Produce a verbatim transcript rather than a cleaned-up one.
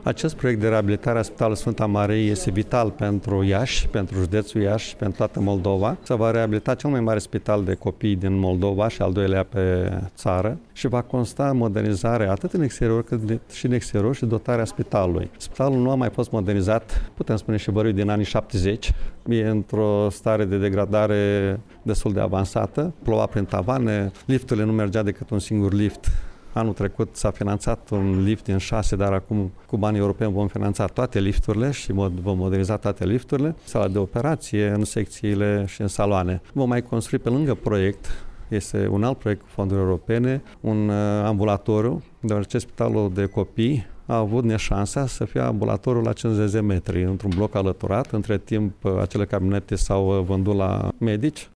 Acest proiect de reabilitare a Spitalului Sfânta Marie este vital pentru Iași, pentru județul Iași și pentru toată Moldova. Se va reabilita cel mai mare spital de copii din Moldova și al doilea pe țară și va consta în modernizare atât în exterior cât și în exterior și dotarea spitalului. Spitalul nu a mai fost modernizat, putem spune și băruit din anii șaptezeci. E într-o stare de degradare destul de avansată, ploua prin tavane, lifturile nu mergea decât un singur lift. Anul trecut s-a finanțat un lift din șase, dar acum cu banii europeni vom finanța toate lifturile și vom moderniza toate lifturile, sala de operație, în secțiile și în saloane. Vom mai construi pe lângă proiect, este un alt proiect cu fonduri europene, un ambulatoriu, deoarece spitalul de copii a avut neșansa să fie ambulatorul la cincizeci de metri, într-un bloc alăturat. Între timp, acele cabinete s-au vândut la medici